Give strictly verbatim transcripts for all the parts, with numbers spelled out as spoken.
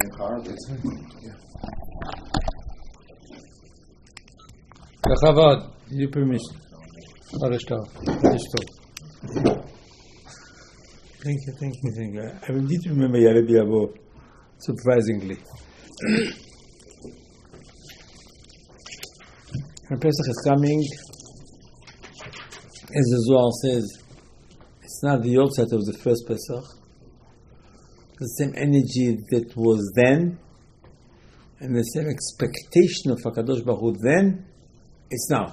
same car. It's, yeah. Chavad, you permission. Arishtav. Arishtav. Thank you, thank you, thank you. I did remember Yarabi Abo, surprisingly. When Pesach is coming, as the Zohar says, it's not the outset of the first Pesach. The same energy that was then, and the same expectation of HaKadosh Baruch Hu then, it's now.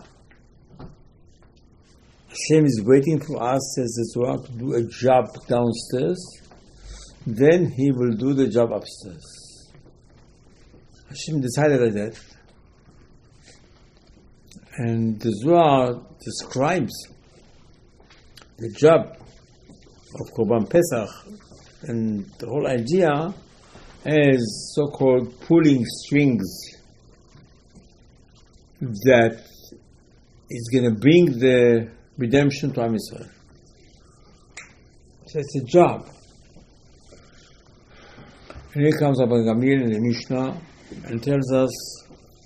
Hashem is waiting for us as the Zohar to do a job downstairs, then He will do the job upstairs. Hashem decided like that. And the Zohar describes the job of Korban Pesach and the whole idea as so-called pulling strings that is going to bring the redemption to Am Yisrael. So it's a job. And here comes Rabbi Gamliel in the Mishnah and tells us,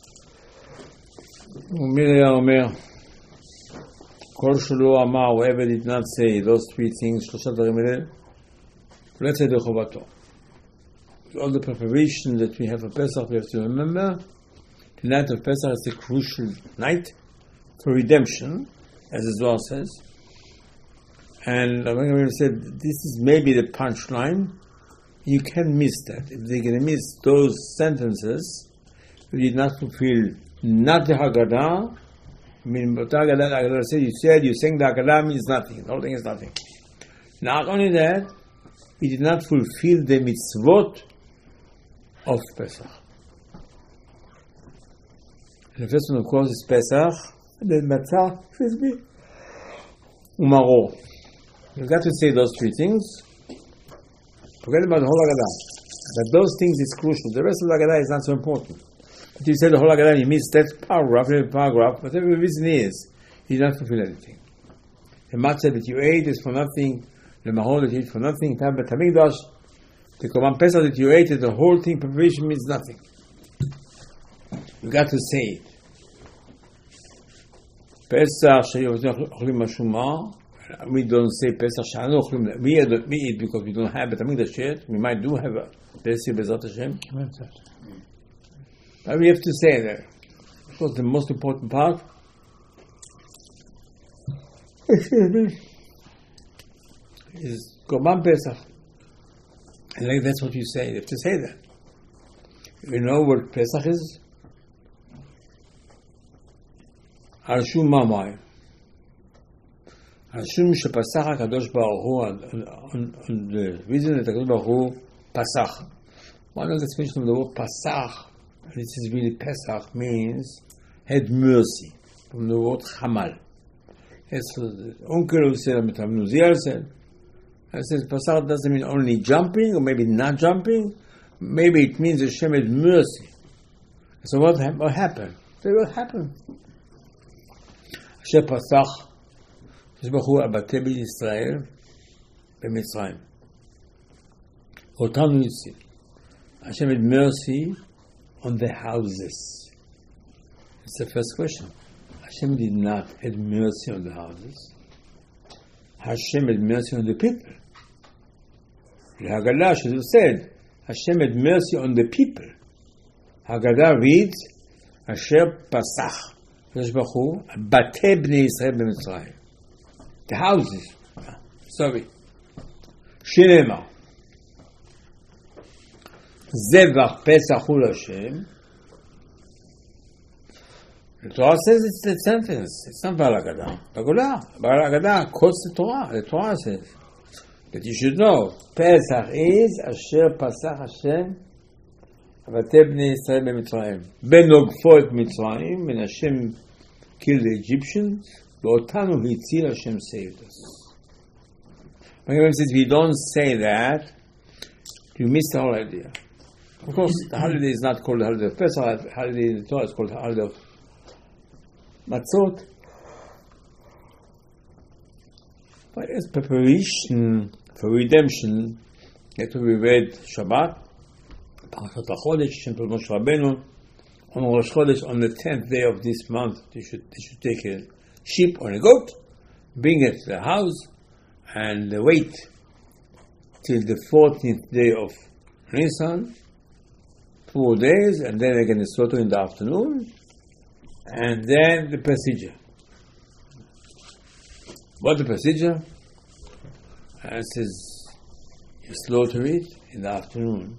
Umilia Omer, Kol Shelo Amar, whoever did not say those three things, Shlosha Dvarim Eleh, let's say the Chovato. All the preparation that we have for Pesach, we have to remember, the night of Pesach is a crucial night for redemption, as the Zohar says. And Rabbi Gamliel said, this is maybe the punchline. You can't miss that. If they're going to miss those sentences, you did not fulfill not the Haggadah. I mean, but the Haggadah, Haggadah said, you said, you sang the Haggadah means nothing. The whole thing is nothing. Not only that, you did not fulfill the mitzvot of Pesach. And the first one, of course, is Pesach. And then Matzah, excuse me, Umaro. You've got to say those three things. Forget about the whole Haggadah. But those things is crucial. The rest of the Haggadah is not so important. If you say the whole Haggadah, you miss that paragraph, every paragraph, whatever the reason is, you did not fulfill anything. The matzah that you ate is for nothing. The mahon that you ate for nothing. The Korban Pesach that you ate, the whole thing, preparation means nothing. You got to say it. Pesach she'yochlim mashumah. We don't say Pesach she'anu ochlim. We eat because we don't have it. We might do have a Pesach Bezat Hashem. But we have to say that. Of course, the most important part is Korban Pesach. And like that's what you say. You have to say that. You know what Pesach is? Harshum Mamai. Harshum Shepasach HaKadosh Baruch Hu, on the reason that HaKadosh Baruch Hu Pasach. One of the explanations of the word Pasach, and this is really Pesach, means had mercy, from the word Chamal. As the uncle who said, Nuziel said, I says Pasach doesn't mean only jumping, or maybe not jumping, maybe it means Hashem had mercy. So what, what happened? So what happened? Hashem Pasach, Shesbachu Abate B'Yisrael, B'Mitzrayim. Otanu Yitzil. Hashem had mercy on the houses. It's the first question. Hashem did not have mercy on the houses. Hashem had mercy on the people. The Haggadah should have said, Hashem had mercy on the people. Haggadah reads, Asher Pasach, Yeshbachu, Batei Bnei Yisrael b'Mitzrayim. The houses. Sorry. Shinema. Zevach Pesach Hu Hashem. The Torah says it's the sentence. It's not Baal Haggadah. Haggadah. Baal Haggadah quotes the Torah. The Torah says. But you should know, Pesach is Asher Pasach Hashem Batei Bnei Yisrael b'Mitzrayim. Benogfo et Mitzrayim, when Hashem killed the Egyptians, V'otanu Hitzil, Hashem saved us. When says we don't say that, you miss the whole idea. Of course, the holiday is not called the holiday of Pesach. The holiday in the Torah is called the holiday of Matzot. But as preparation for redemption, that we read Shabbat, Parashat HaChodesh, Shem told Moshe Rabbeinu, on Rosh Chodesh, on the tenth day of this month, they should, they should take a sheep or a goat, bring it to the house, and wait till the fourteenth day of Nisan, four days, and then again the slaughter in the afternoon, and then the procedure. What the procedure? And it says, you slaughter it in the afternoon.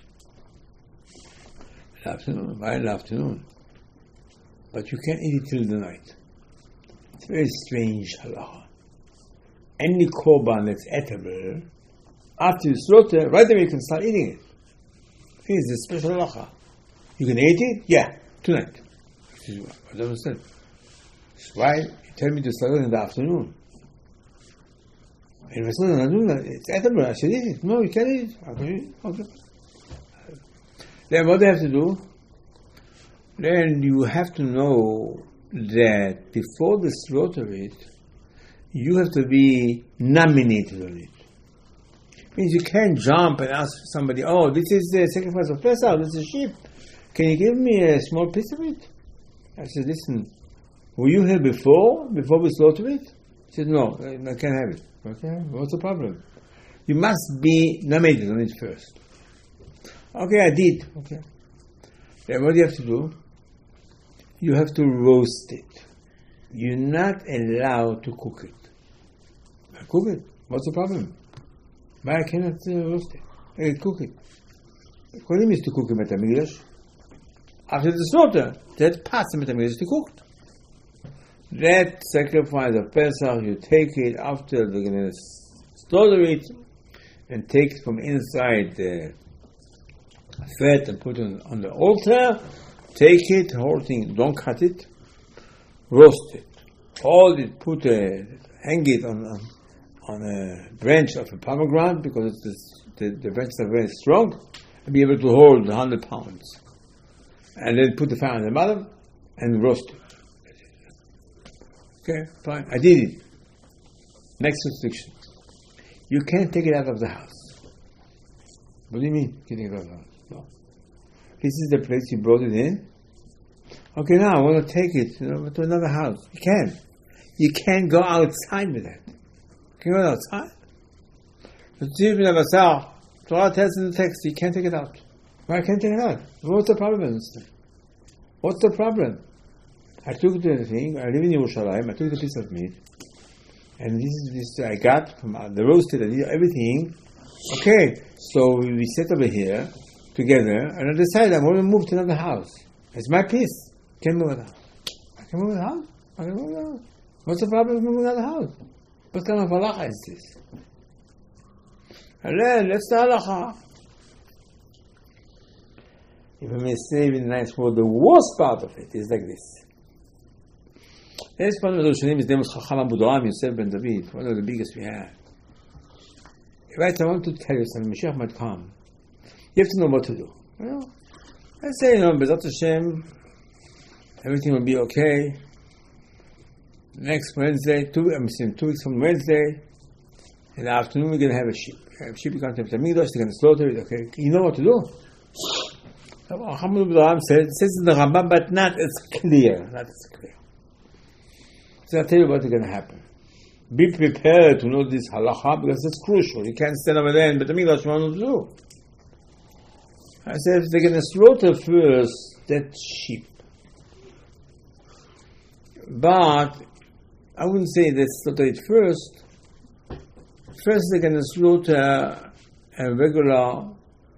In the afternoon, why in the afternoon? But you can't eat it till the night. It's a very strange halacha. Any korban that's edible, after you slaughter, right away you can start eating it. It's a special halacha. You can eat it? Yeah, tonight. I don't understand. Why? You tell me to slaughter in the afternoon. And if it's not doing it's edible, I should eat it. No, you can't eat it. Okay. okay. Then what do you have to do? Then you have to know that before the slaughter it, you have to be nominated on it. It means you can't jump and ask somebody, oh, this is the sacrifice of Pesach, this is sheep. Can you give me a small piece of it? I said, listen, were you here before, before we slaughter it? He said, no, I can't have it. Okay, what's the problem? You must be nominated on it first. Okay, I did. Okay. Then what do you have to do? You have to roast it. You're not allowed to cook it. I cook it. What's the problem? Why I cannot uh, roast it? I can cook it. What do you mean to cook it, Beit HaMikdash? After the slaughter, that part of Beit HaMikdash is cooked. That sacrifice of Pesach, you take it after they're going to slaughter it and take it from inside the fat and put it on the altar. Take it, whole thing, don't cut it, roast it, hold it, put a, hang it on, on on a branch of a pomegranate because it's the, the branches are very strong and be able to hold one hundred pounds. And then put the fire on the bottom and roast it. Okay, fine. I did it. Next restriction. You can't take it out of the house. What do you mean, getting it out of the house? No. This is the place you brought it in. Okay, now I want to take it, you know, to another house. You can't. You can't go outside with it. You can go outside. The Torah tells in the text you can't take it out. Why can't you take it out? What's the problem? What's the problem? I took the thing. I live in Yerushalayim. I took the piece of meat, and this is this I got from the roasted. I did everything. Okay, so we sat over here together, and I decided I'm going to move to another house. It's my piece. Can't move the house. I can move the house. I can move the house. What's the problem with moving another house? What kind of halacha is this? And then, that's the halacha. If I may say in a nice word, the worst part of it is like this. This part of the Rishonim is the name of Chacham Abudoram Yosef ben David, one of the biggest we have. Right, I want to tell you something. Mashiach might come. You have to know what to do. You know? I say, you know, B'ezrat Hashem, everything will be okay. Next Wednesday, two, I'm saying two weeks from Wednesday, in the afternoon, we're going to have a sheep. A sheep is going to have a Mikdash, they're going to slaughter it, okay? You know what to do. Chacham Abudoram says, it says in the Rambam, but not as clear. Not as clear. So I'll tell you what's going to happen. Be prepared to know this halacha because it's crucial. You can't stand over there and Beit HaMikdash want to do. I said, if they're going to slaughter first that sheep, but I wouldn't say they slaughter it first. First, they're going to slaughter a regular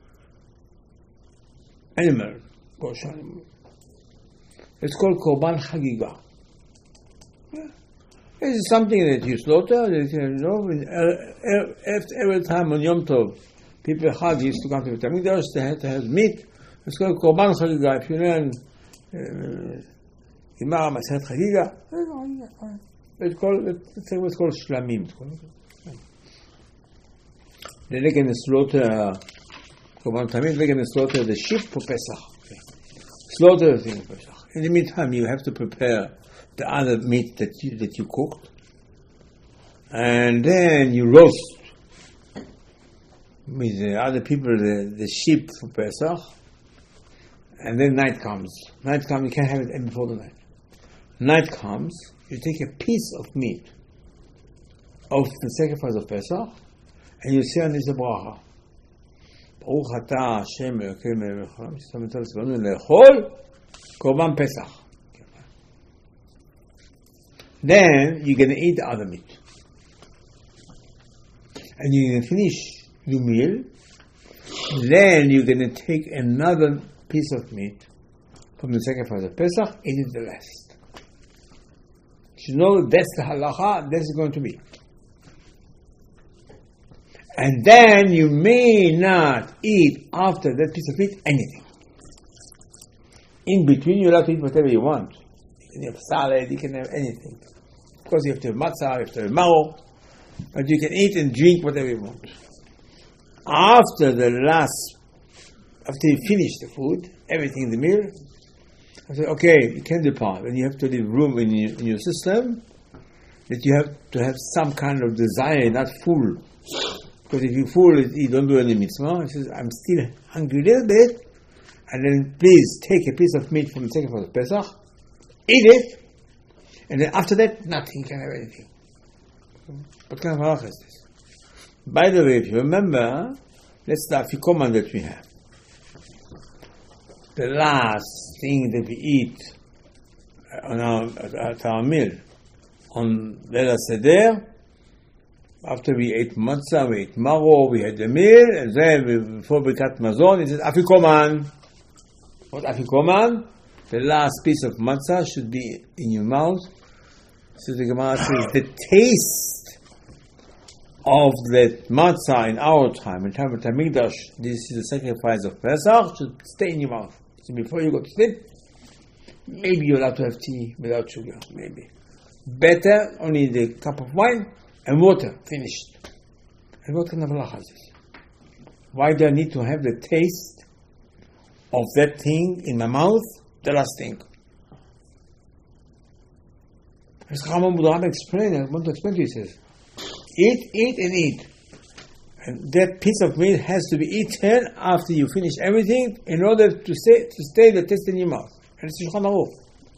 animal, kosher animal. It's called Korban Chagiga. This is something that you slaughter, that, you know, every time on Yom Tov, people Chag used to come to the Mikdash, they had to have meat. It's called Korban Chagiga. If you learn Gemara Masechet Chagiga, it's called, it's what's called Shlamim. Then they're going to slaughter Korban Tamid, they're going to slaughter the sheep for Pesach. Slaughter the thing for Pesach. In the meantime, you have to prepare the other meat that you, that you cooked, and then you roast with the other people the, the sheep for Pesach, and then night comes. Night comes, you can't have it before the night. Night comes, you take a piece of meat of the sacrifice of Pesach, and you say on this bracha. ברוך אתה השם אלוקינו מלך העולם ששם את צבאנו לאכול קורבן פסח. Then you're going to eat the other meat. And you're going to finish your meal. Then you're going to take another piece of meat from the sacrifice of Pesach, eat it the rest. You know that's the halacha, that's going to be. And then you may not eat after that piece of meat anything. In between, you're allowed to eat whatever you want. You can have salad, you can have anything. Of course, you have to have matzah, you have to have maror, but you can eat and drink whatever you want. After the last, after you finish the food, everything in the meal, I say, okay, you can depart, and you have to leave room in your, in your system that you have to have some kind of desire, not full. Because if you're full, you don't do any mitzvah. He says, I'm still hungry a little bit, and then please take a piece of meat from the sacrifice of Pesach, eat it, and then after that, nothing, you can't have anything. What kind of halacha is this? By the way, if you remember, that's the afikoman that we have. The last thing that we eat on our, at our meal, on Leil HaSeder, after we ate matzah, we ate maror, we had the meal, and then before Birkat Mazon, it says afikoman. What afikoman? The last piece of matzah should be in your mouth. So the Gemara says the taste of that matzah in our time, in time of Tamikdash, this is the sacrifice of Pesach, should stay in your mouth. So before you go to sleep, maybe you're allowed to have tea without sugar, maybe. Better, only the cup of wine and water, finished. And what kind of halacha is this? Why do I need to have the taste of that thing in my mouth? The last thing. As Chacham Buddha explained, I want to explain to you, he says, eat, eat, and eat. And that piece of meat has to be eaten after you finish everything in order to stay, to stay the taste in your mouth. And it's Shulchan Aruch.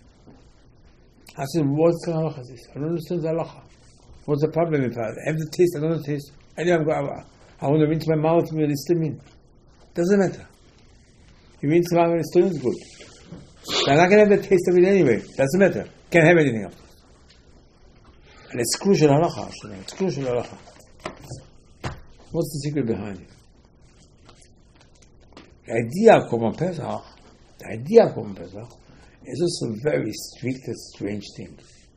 I said, what kind of halacha is this? I don't understand the halacha. What's the problem if I have the taste, I don't have the taste? I, I, I want to rinse my mouth with the stimming. Doesn't matter. You rinse my mouth with the stimming is good. I'm not going to have the taste of it anyway. Doesn't matter. Can't have anything else. And it's crucial halacha. It's crucial halacha. What's the secret behind it? The idea of Korban Pesach, the idea of Korban Pesach is also very strict and strange thing.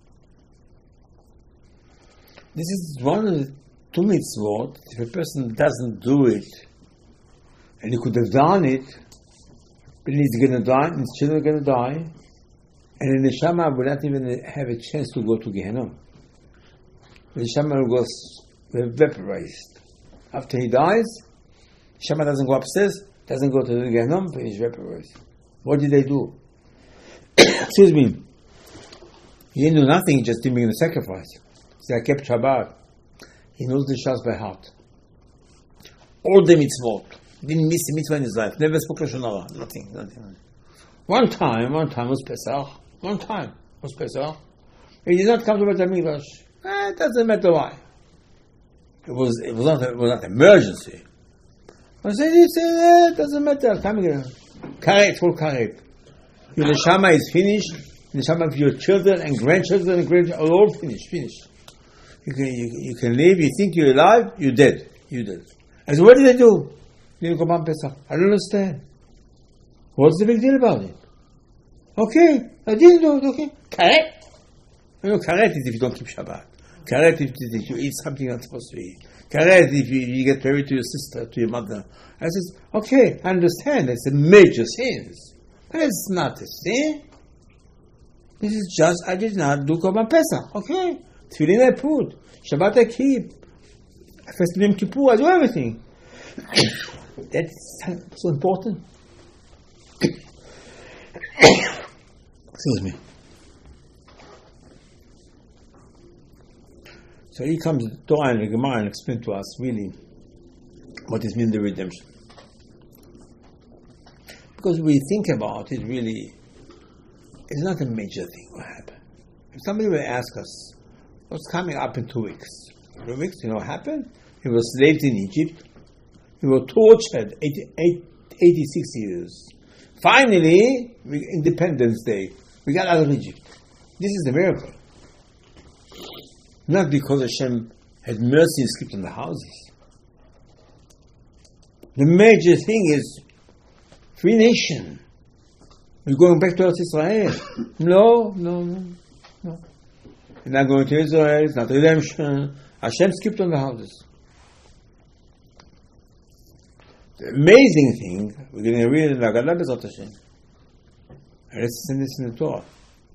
This is one of the two mitzvot. If a person doesn't do it, and he could have done it, but he's going to die, and his children are going to die, and the neshama will not even have a chance to go to Gehenna. The neshama will go vaporized. After he dies, neshama doesn't go upstairs, doesn't go to the Gehenna, but he's vaporized. What did they do? Excuse me. He didn't do nothing, he just didn't make the sacrifice. So I kept Shabbat. He knows the Shas by heart. All the mitzvot. Didn't miss a mitzvah in his life. Never spoke Lashon Hara. Nothing, nothing. One time, one time was Pesach. One time was Pesach. He did not come to Beit HaMikdash. Eh, it doesn't matter why. It was, it was not, it was not an emergency. I said, it uh, doesn't matter. Come again. Karet, full karet. Your neshama is finished. The neshama of your children and grandchildren and grandchildren are all finished. Finished. You can, you, you can live. You think you're alive. You're dead. You're dead. I said, what did I do? Didn't come on Pesach. I don't understand. What's the big deal about it? Okay, I didn't do it. Okay, karet. You know, karet is if you don't keep Shabbat. Karet if, if you eat something you're not supposed to eat. Karet if you, you get married to your sister, to your mother. I says, okay, I understand. It's a major sin, but it's not a sin. This is just I did not do Korban Pesach. Okay, Tefillin I put, Shabbat I keep, I fast Yom Kippur, I do everything. That's so important. Excuse me. So he comes to Torah and the Gemara and explains to us really what it means, the redemption. Because we think about it, really, it's not a major thing what happened. If somebody will ask us, what's coming up in two weeks? Two weeks, you know what happened? He was slaves in Egypt. He was tortured eighty, eighty-six years. Finally, we, Independence Day, we got out of Egypt. This is the miracle. Not because Hashem had mercy and skipped on the houses. The major thing is free nation. We're going back to Eretz Israel. No, no, no, no. You're not going to Israel. It's not redemption. Hashem skipped on the houses. The amazing thing, we're going to read in the Haggadah B'ezrat Hashem. And let's send this in the Torah.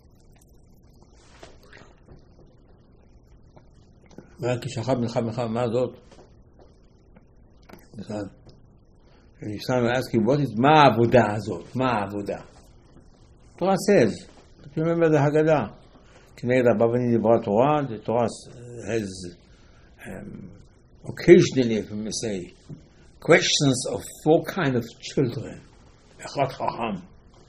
רק כשאחד מלכה מלכה, מה זאת? And if someone asks you, what is מה העבודה הזאת? מה העבודה? Torah says, if you remember the Haggadah, כנגד הבבלים דיברה תורה, the Torah has um, occasionally, if we may say, questions of four kind of children. Echad Chacham.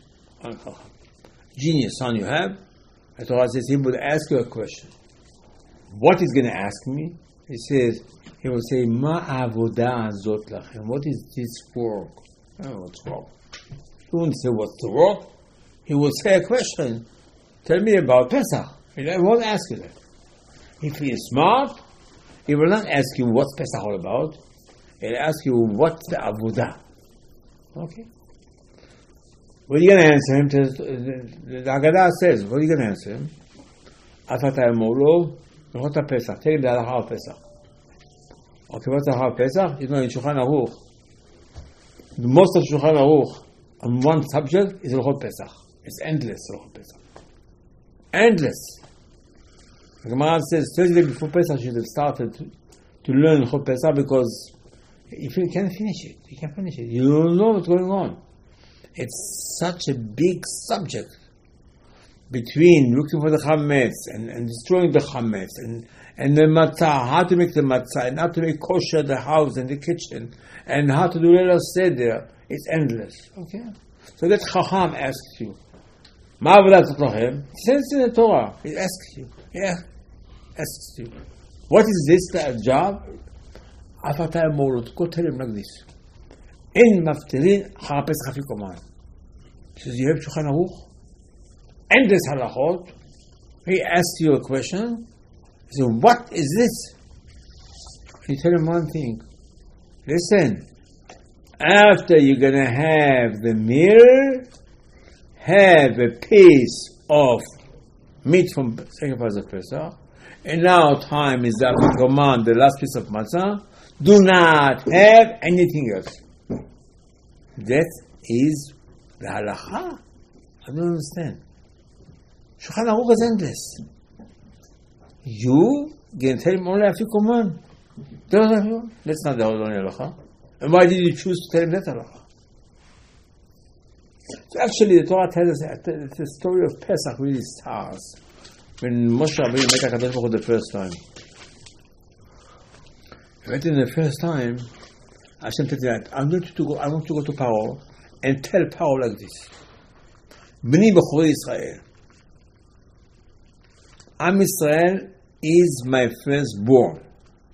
Genius son you have. The Torah says he would ask you a question. What he's going to ask me? He says, he will say, Ma avodah azot lachem. What is this work? Oh, what's wrong? He won't say what's the work. He will say a question. Tell me about Pesach. He won't ask you that. If he is smart, he will not ask you what's Pesach all about. He'll ask you what's the avodah. Okay? What are you going to answer him? The Haggadah says, what are you going to answer him? Afatay molo. What a Pesach? Take the halacha of Pesach. Okay, what's the halacha of Pesach? You know, in Shulchan Aruch, most of Shulchan Aruch on one subject is Halacha Pesach. It's endless, Halacha Pesach. Endless. The Gemara says, thirty days before Pesach, you should have started to, to learn Halacha Pesach because if you can't finish it, you can't finish it. You don't know what's going on. It's such a big subject. Between looking for the chametz and, and destroying the chametz and, and the matzah, how to make the matzah and how to make kosher the house and the kitchen and how to do Leil Seder, it's endless. Okay? So that Chacham asks you, Ma avodat lachem? He says in the Torah. He asks you. Yeah, asks you. What is this uh, job? Afatay morot. Go tell him like this. In maftirin harapes chafikoman. He says, you have Shulchan Aruch? Endless halachot. He asks you a question. He says, what is this? You tell him one thing. Listen, after you're going to have the meal, have a piece of meat from sacrifice of Pesach, and now time is up to command the last piece of matzah. Do not have anything else. That is the halacha. I don't understand. Shulchan Aruch is endless. You can tell him only after command. That's not the only halacha. And why did you choose to tell him that halacha? So actually, the Torah tells us that the story of Pesach really starts when Moshe Rabbeinu met HaKadosh Baruch Hu the first time. Right in the first time, Hashem said that I'm going to go. I want to go to Paro and tell Paro like this: Bnei Bechorei Israel. Am Israel is my firstborn.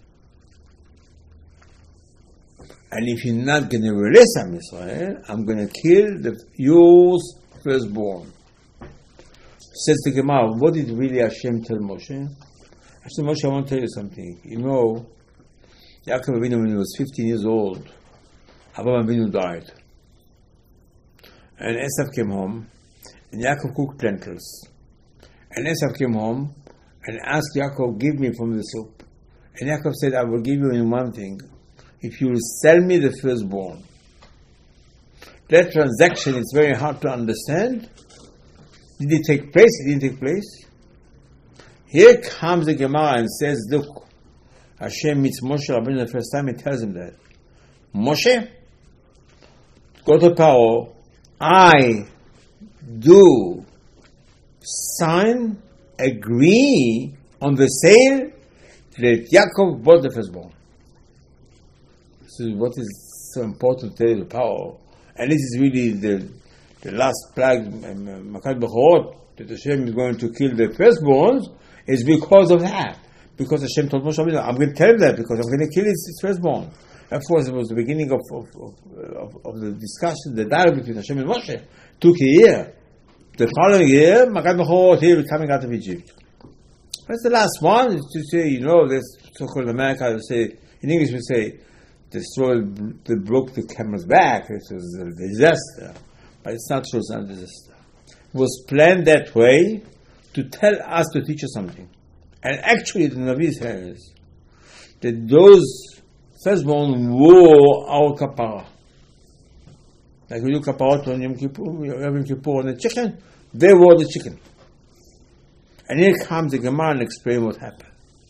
And if you're not going to release Am Israel, I'm going to kill the, yours firstborn. Says the Gemara, what did really Hashem tell Moshe? Hashem, Moshe, I want to tell you something. You know, Yaakov Avinu, when he was fifteen years old, Avraham Avinu died. And Esav came home, and Yaakov cooked lentils. And Esav came home and asked Yaakov, give me from the soup. And Yaakov said, I will give you in one thing. If you will sell me the firstborn. That transaction is very hard to understand. Did it take place? It didn't take place. Here comes the Gemara and says, look, Hashem meets Moshe Rabbeinu the first time. He tells him that, Moshe, go to Paro. I do sign, agree on the sale that Yaakov bought the firstborn. is what is so important to tell you the power. And this is really the the last plague, Makat Bechorot, that Hashem is going to kill the firstborns, is because of that. Because Hashem told Moshe Rabbeinu, I'm going to tell him that because I'm going to kill his, his firstborn. Of course, it was the beginning of of, of, of of the discussion, the dialogue between Hashem and Moshe. Took a year. The following year, Makat Bechorot here coming out of Egypt. That's the last one. Is to say, you know, this so-called America, they say, in English we say, the straw that broke the camel's back. It was a disaster. But it's not true, it's not a disaster. It was planned that way to tell us, to teach us something. And actually, the Navi says that those firstborn were our kapara. Like we do kaparot on Yom Kippur, Yom Kippur on the chicken, they were the chicken. And here comes the Gemara and explain what happened.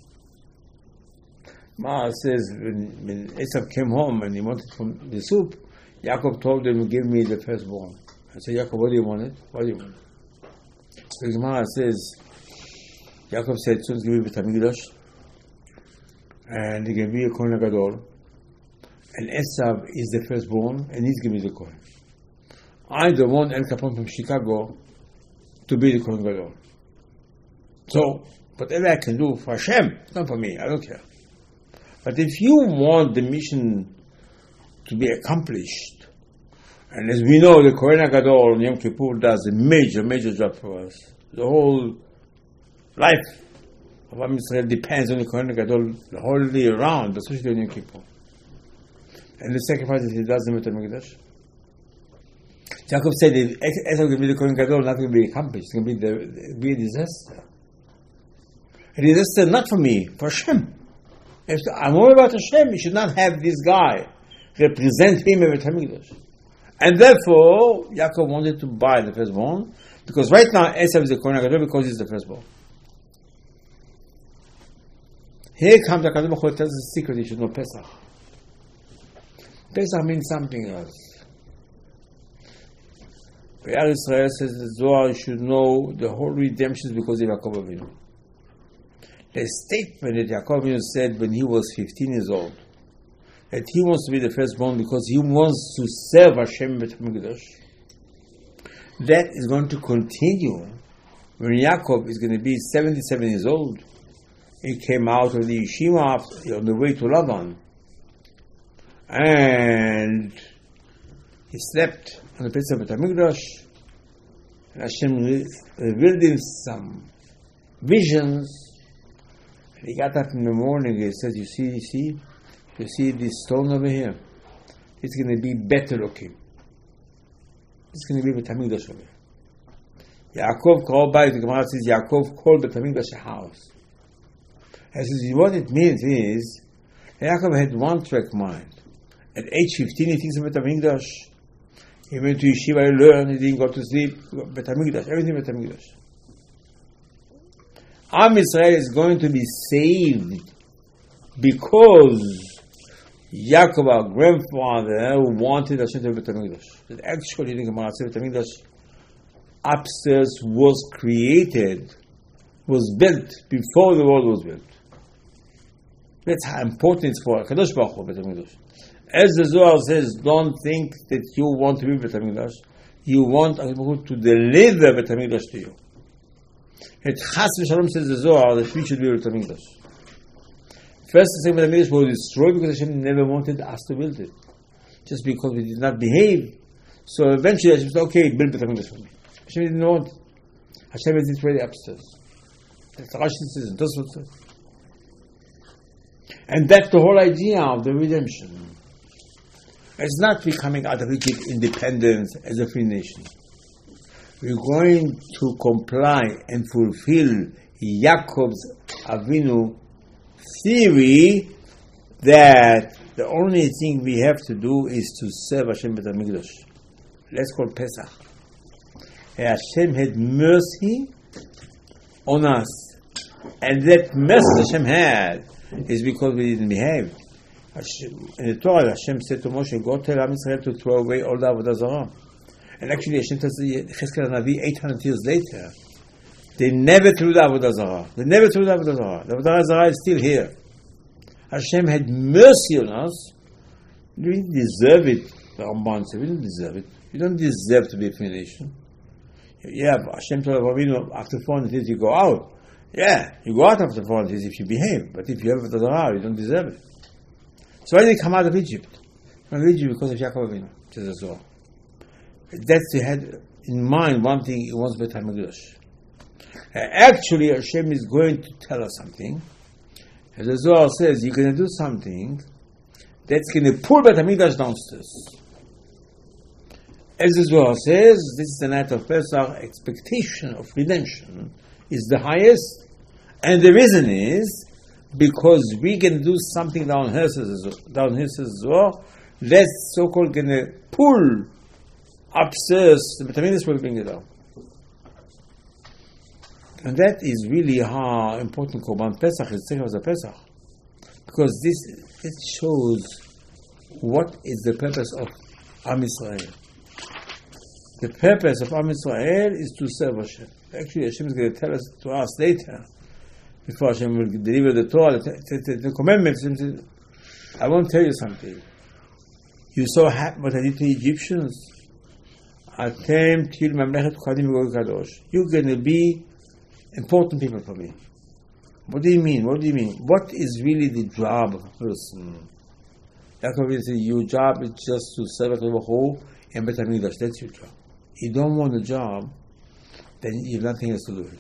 Ma says, when, when Esav came home and he wanted from the soup, Yaakov told him, give me the firstborn. I said, Yaakov, what do you want it? What do you want? The Gemara says, Yaakov said, soon give me Beit HaMikdash, and he gave me a Kohen Gadol, and Esav is the firstborn, and he's giving me the Kohen. I don't want El Capone from Chicago to be the Kohen Gadol. So, whatever I can do for Hashem, it's not for me, I don't care. But if you want the mission to be accomplished, and as we know, the Kohen HaGadol on Yom Kippur does a major, major job for us. The whole life of Am Yisrael depends on the Kohen HaGadol the whole year round, especially on Yom Kippur. And the sacrifices he does in Beit HaMikdash. Jacob said, if Esau will be the Kohen HaGadol, nothing will be accomplished. It's going to be, the, be a disaster. A disaster not for me, for Hashem. If I'm worried about Hashem, you should not have this guy represent him in Beit HaMikdash. And therefore, Yaakov wanted to buy the firstborn, because right now Esau is the Kohen HaGadol because he's the firstborn. Here comes the HaKadosh Baruch Hu tells us the secret, you should know Pesach. Pesach means something else. Be'er Israel says the Zohar, you should know the whole redemption is because of Yaakov Avinu. The statement that Yaakov Avinu said when he was fifteen years old, that he wants to be the firstborn because he wants to serve Hashem Beit HaMikdash, that is going to continue when Yaakov is going to be seventy-seven years old. He came out of the yeshiva after, on the way to Lavan, and he slept on the place of Beit HaMikdash, and Hashem revealed him some visions. And he got up in the morning, he says, you see, you see, you see this stone over here? It's going to be better looking. It's going to be Beit HaMikdash over here. Yaakov called by, the Gemara says, Yaakov called Beit HaMikdash a house. And says, what it means is, Yaakov had one track mind. At age fifteen, he thinks of Beit HaMikdash. He went to yeshiva, he learned, he didn't go to sleep, Beit HaMikdash, everything Beit HaMikdash. Am Yisrael is going to be saved because Yaakov, our grandfather, wanted Hashem to be Beit HaMikdash. That actually, the Gemara says, Beit HaMikdash upstairs was created, was built before the world was built. That's how important it's for Kadosh Baruch Hu, Beit HaMikdash. As the Zohar says, don't think that you want to be Beit HaMikdash. You want Kadosh Baruch Hu to deliver Beit HaMikdash to you. It Chas v'Shalom says the Zohar that we should be Beit HaMikdash. First, the second Beit HaMikdash was destroyed because Hashem never wanted us to build it, just because we did not behave. So eventually Hashem said, "Okay, build Beit HaMikdash for me." Hashem didn't want. Hashem has it ready upstairs. That's Rashi says, that's what says. And that's the whole idea of the redemption. It's not becoming out of Egypt independence as a free nation. We're going to comply and fulfill Yaakov's Avinu theory that the only thing we have to do is to serve Hashem Beit HaMikdash. Let's call Pesach. Hashem had mercy on us, and that mercy Hashem had is because we didn't behave. Hashem, in the Torah, Hashem said to Moshe, "Go tell Am Yisrael to throw away all the avodah zarah." And actually, Hashem tells Cheskel Navi eight hundred years later, they never threw the avodah zarah. They never threw the avodah zarah. The avodah zarah is still here. Hashem had mercy on us We didn't deserve it. The Ramban said, we didn't deserve it. You don't deserve to be a nation. Yeah, Hashem told Avinu, after four hundred years you go out. Yeah, you go out after four hundred years if you behave. But if you have the Torah, you don't deserve it. So why did he come out of Egypt? From Egypt because of Yaakov Avinu, says the Zohar. That's he had in mind one thing, he wants Beit HaMikdash. Actually, Hashem is going to tell us something. As the Zohar says, you're going to do something that's going to pull Beit HaMikdash downstairs. As the Zohar says, this is the night of Pesach, expectation of redemption is the highest, and the reason is because we can do something down here, down here says Zohar, that's so-called going to pull upstairs, the Beit HaMikdash will bring it down. And that is really how important Korban Pesach is, Tzechah the Pesach. Because this, this shows what is the purpose of Am Yisrael. The purpose of Am Yisrael is to serve Hashem. Actually, Hashem is going to tell us to us later, before Hashem will deliver the Torah, the, the, the commandments. I want to tell you something. You saw what I did to the Egyptians? Atem til mamlechet kohanim v'goy kadosh. You're going to be important people for me. What do you mean? What do you mean? What is really the job of a person? Yaakov will say, your job is just to serve HaKadosh Baruch Hu and Beit HaMikdash. That's your job. You don't want a job, then you have nothing else to do.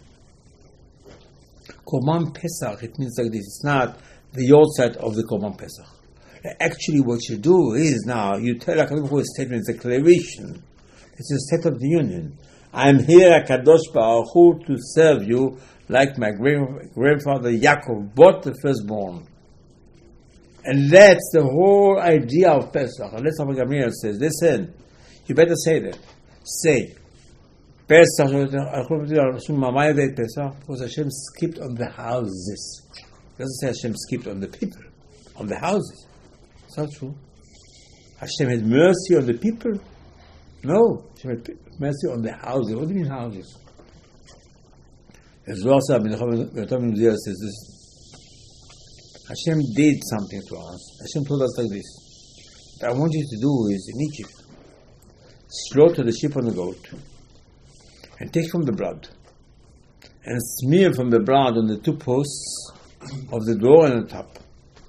Korban Pesach, it means like this. It's not the yahrzeit of the Korban Pesach. Actually, what you do is now, you tell HaKadosh Baruch Hu a statement, it's a declaration. It's a state of the union. I'm here, HaKadosh Baruch Hu, to serve you like my grandfather Yaakov bought the firstborn. And that's the whole idea of Pesach. And that's what Gamliel says. Listen, you better say that. Say, Pesach, because Hashem skipped on the houses. It doesn't say Hashem skipped on the people, on the houses. It's not true. Hashem had mercy on the people. No, Hashem had mercy on the houses. What do you mean houses? As well said, says this. Hashem did something to us. Hashem told us like this. What I want you to do is, in Egypt, slaughter the sheep and the goat, and take from the blood, and smear from the blood on the two posts of the door and the top.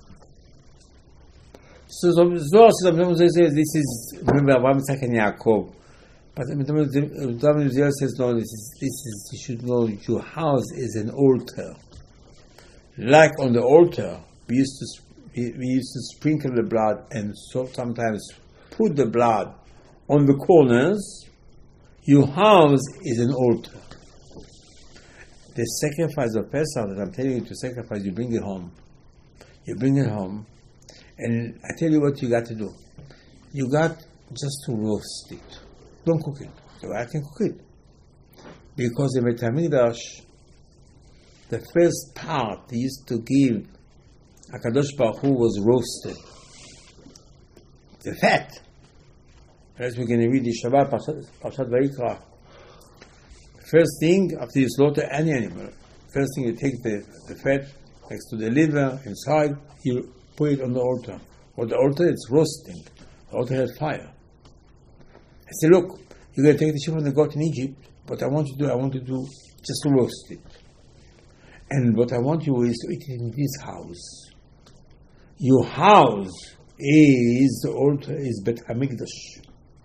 So Zohar says, this is, remember, Abraham, Isaac, and Yaakov. But Zohar says, no, this is, this is, you should know, your house is an altar. Like on the altar, we used to we used to sprinkle the blood and so sometimes put the blood on the corners. Your house is an altar. The sacrifice of Pesach that I'm telling you to sacrifice, you bring it home. You bring it home, and I tell you what you got to do. You got just to roast it. Don't cook it. So I can cook it. Because in Beit HaMikdash, the first part they used to give HaKadosh Baruch Hu was roasted. The fat. As we're going to read the Shabbat, Parshat Vayikra. First thing, after you slaughter any animal, first thing you take the, the fat next to the liver, inside, you put it on the altar. On the altar, it's roasting. The altar has fire. I say, look, you're going to take the sheep and the goat in Egypt, but I want you to do, I want you to do just to roast it. And what I want you is to eat it in this house. Your house is the altar, is Beit HaMikdash.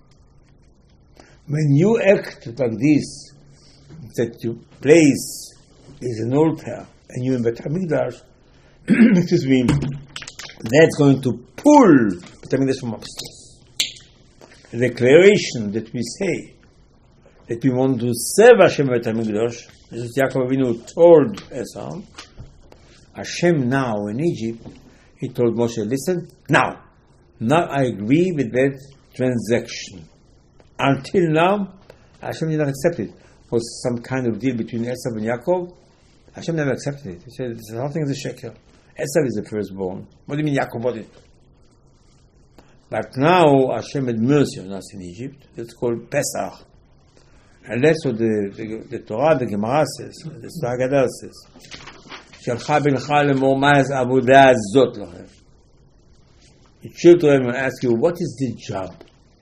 When you act like this, that your place is an altar, and you're in Beit HaMikdash, excuse me, that's going to pull Beit HaMikdash from upstairs. The declaration that we say that we want to serve Hashem Beit HaMikdash, this is Yaakov Avinu told Esau, Hashem now in Egypt, he told Moshe, listen, now, now I agree with that transaction. Until now, Hashem did not accept it. It was some kind of deal between Esau and Yaakov. Hashem never accepted it. He said, this is nothing as a shekel. Esau is the firstborn. What do you mean Yaakov bought it? But now Hashem had mercy on us in Egypt. It's called Pesach. And that's what the, the, the Torah, the Gemara says, the Haggadah says. שלך בינך לאמור מה העבודה הזאת לכם. Your children will ask you, what is the job?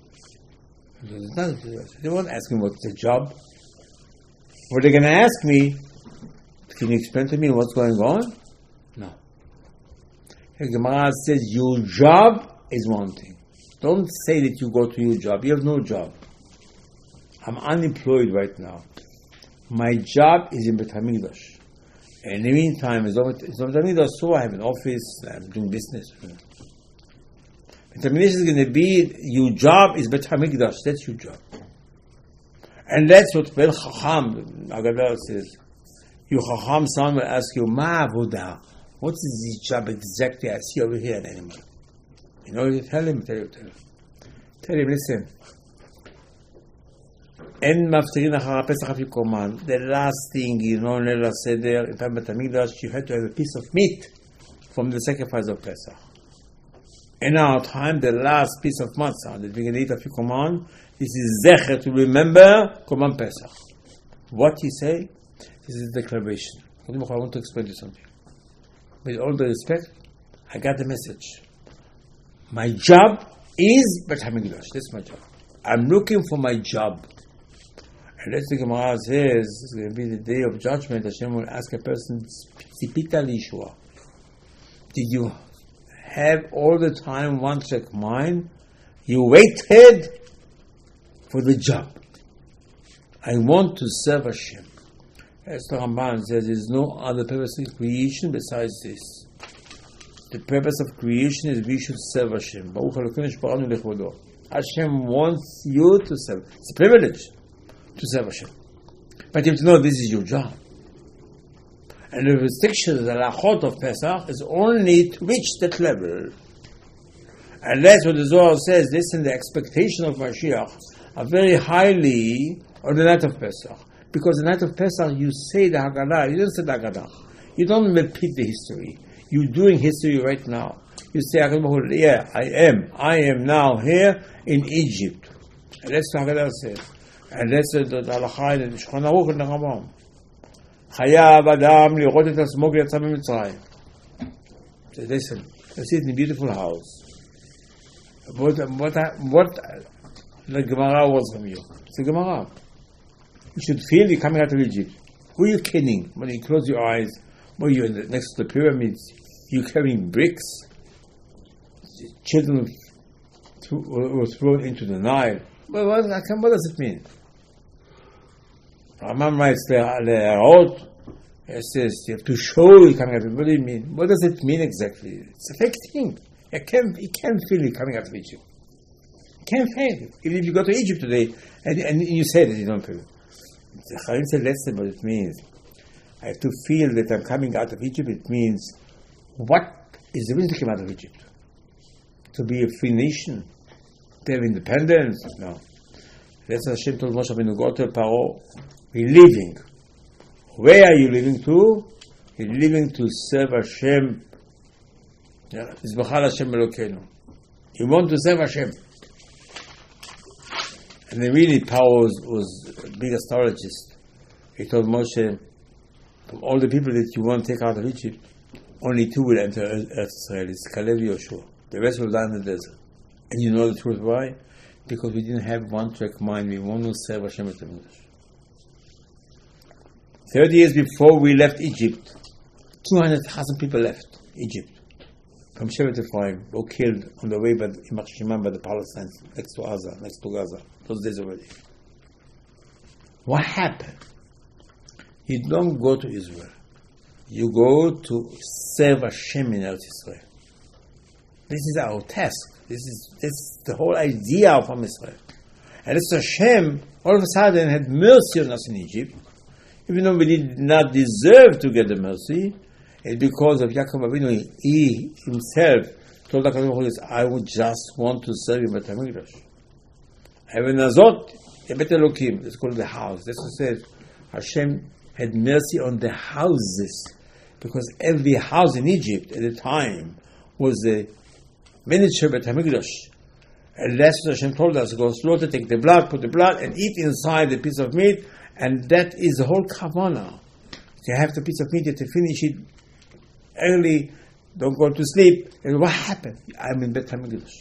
They won't ask me what's the job. What they're going to ask me, can you explain to me what's going on? No. The Gemara says, your job is one thing. Don't say that you go to your job. You have no job. I'm unemployed right now. My job is in Beit HaMikdash. In the meantime, it's not Beit HaMikdash, so I have an office, I'm doing business. Beit HaMikdash is going to be, your job is Beit HaMikdash. That's your job. And that's what Ben Chacham, Agadar says. Your Chacham son will ask you, Ma Avodah, what is this job exactly I see over here in animal? You know, you tell him, tell him, tell him. Tell him, listen. En maftirin achar Pesach afikoman. The last thing, you know, Leil HaSeder, in time Beit HaMikdash, you had to have a piece of meat from the sacrifice of Pesach. In our time, the last piece of matzah that we can eat afikoman, this is zecher to remember Korban Pesach. What he say? This is the declaration. I want to explain to you something. With all the respect, I got the message. My job is Beit HaMikdash. That's my job. I'm looking for my job. And that's the Gemara says, it's going to be the day of judgment. Hashem will ask a person, Tzipita Lishua. Did you have all the time one track mind? You waited for the job. I want to serve Hashem. As the Ramban says, there is no other purpose in creation besides this. The purpose of creation is we should serve Hashem. Hashem wants you to serve. It's a privilege to serve Hashem. But you have to know this is your job. And the restriction, the lachot of Pesach, is only to reach that level. And that's what the Zohar says. Listen, the expectation of Mashiach are very highly on the night of Pesach. Because the night of Pesach, you say the Haggadah. You don't say the Haggadah. You don't repeat the history. You're doing history right now. You say, yeah, I am. I am now here in Egypt. And that's what Haggadah says. And that's the Halakha in the Shulchan Aruch and the Rambam. Chayav Adam lirot et atzmo ki yatsa miMitzrayim. So listen, I sit in a beautiful house. What, what, what the Gemara was from you? It's a Gemara. You should feel you're coming out of Egypt. Who are you kidding? When you close your eyes, when you're next to the pyramids, you're carrying bricks. Children were thrown into the Nile. Well, what, what does it mean? Ramam writes the it says you have to show you coming out of Egypt. What do you mean? What does it mean exactly? It's a fake thing. You can't, you can't feel you coming out of Egypt. You can't feel it. Even if you go to Egypt today and, and you say that you don't feel it. The Chaim said, let's say what it means. I have to feel that I'm coming out of Egypt. It means, what is the reason to come out of Egypt? To be a free nation? To have independence? No. That's what Hashem told Moshe Rabbeinu, go to Paro. We're leaving. Where are you leaving to? You're leaving to serve Hashem. Yizbachar Hashem Elokeinu. You want to serve Hashem. And then really Paro was, was a big astrologist. He told Moshe, from all the people that you want to take out of Egypt, only two will enter Earth Israel. It's Caleb and Yoshua. The rest will die in the desert. And you know the truth why? Because we didn't have one track mind. We want to serve Hashem at the English. Thirty years before we left Egypt, two hundred thousand people left Egypt. From Shevet Ephraim, were killed on the way by Yimach Shimon by the Palestinians, next to Gaza, next to Gaza. Those days already. What happened? You don't go to Israel. You go to serve Hashem in Eretz Israel. This is our task. This is, this is the whole idea of Am Israel. And it's Hashem, all of a sudden, had mercy on us in Egypt. Even though we did not deserve to get the mercy, it's because of Yaakov Avinu. He himself told HaKadosh Baruch Hu, I would just want to serve him at HaMikdash. Even Azot, Yebet Elokim, it's called the house. That's what it says. Hashem had mercy on the houses, because every house in Egypt at the time was a miniature Bet HaMikdash. And that's what Hashem told us, go slaughter, take the blood, put the blood, and eat inside the piece of meat, and that is the whole kavanah. You have the piece of meat, you have to finish it early, don't go to sleep. And what happened? I'm in Bet HaMikdash.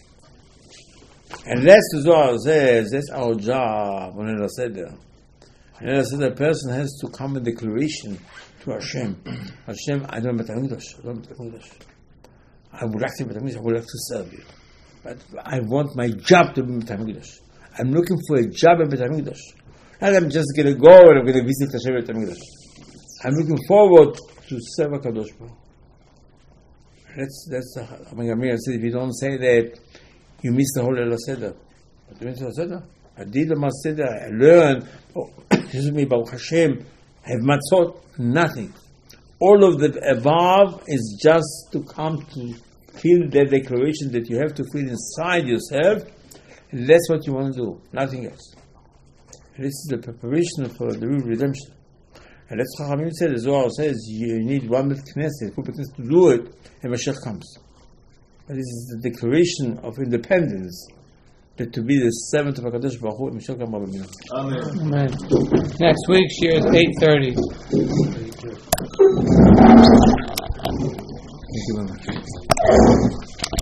And that's the Zohar says, that's our job when it said there. And it said the person has to come with declaration to Hashem. Hashem, I don't Bet HaMikdash. I don't Bet HaMikdash. I would like to Bet HaMikdash. I would like to serve you. But I want my job to be Bet HaMikdash. I'm looking for a job in Bet HaMikdash. Not I'm just going to go and I'm going to visit Hashem Bet HaMikdash. I'm looking forward to serve HaKadosh Baruch. That's, that's the Amir said, if you don't say that, you miss the whole Leil HaSeder. What do you mean Leil HaSeder? I did the Seder, I learned, oh, excuse me, Baruch Hashem, I have matzot, nothing. All of the above is just to come to feel that declaration that you have to feel inside yourself, and that's what you want to do, nothing else. And this is the preparation for the real redemption. And that's what Chachamim said, the Zohar says, you need one Bet Knesset, two Bet Knesset to do it, and Mashiach comes. But this is the declaration of independence, that to be the servant of HaKadosh Baruch Hu, and Mashiach Rabbi Minu. Amen. Amen. Next week, share is eight thirty. Thank you very much.